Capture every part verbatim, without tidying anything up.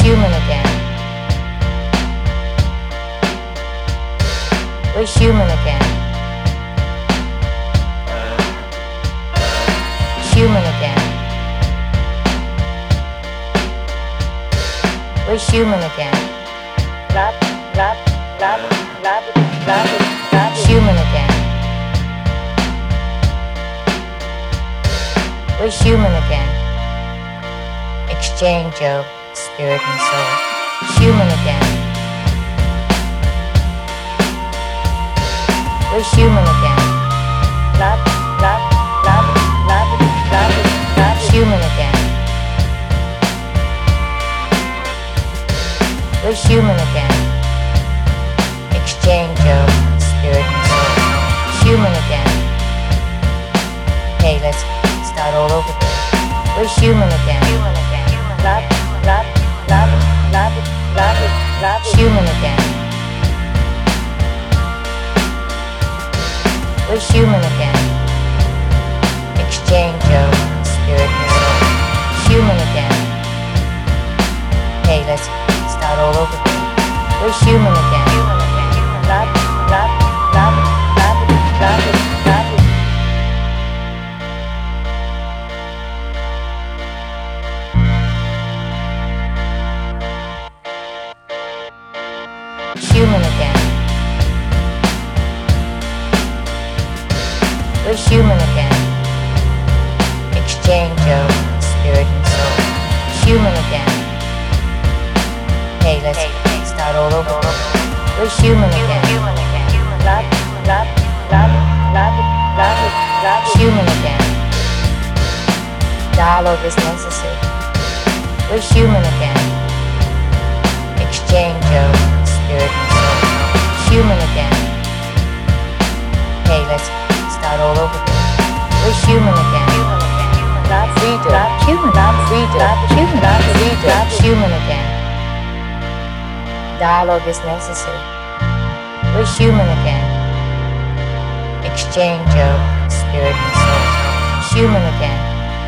human again. We're human again. Human again. We're human again. Love, love, love, love, love, love. Human again. We're human again. Exchange of spirit and soul. Human again. We're human again. Love, love, love, love, love, love. Human again. We're human again. Exchange of spirit and soul. Human again. Hey, let's start all over again. We're human again. Human again. Love, love, love, love, love, love. Human again. We're human again. Exchange of spirit and soul. Human again. Hey, let's start all over again. We're human again. Human again. Love, love, love, love, love, love. Human again. We're human again. Exchange of spirit and soul. Human again. Hey, let's start all over. We're human again. Human again. Love, love, love, love, love, love. Human again. Dialogue is necessary. We're human again. Exchange of spirit and soul. Human again. Hey, let's start all over again. We're human again. Human again. Love, freedom. Love, Human. love, Freedom. love, Human. love, Freedom. love. Human again. Dialogue is necessary. We're human again. Exchange of spirit and soul. Human again.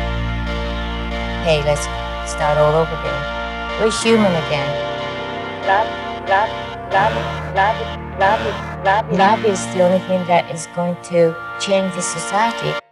Hey, let's start all over again. We're human again. Love, love, love, love, love, love. Love is the only thing that is going to change the society.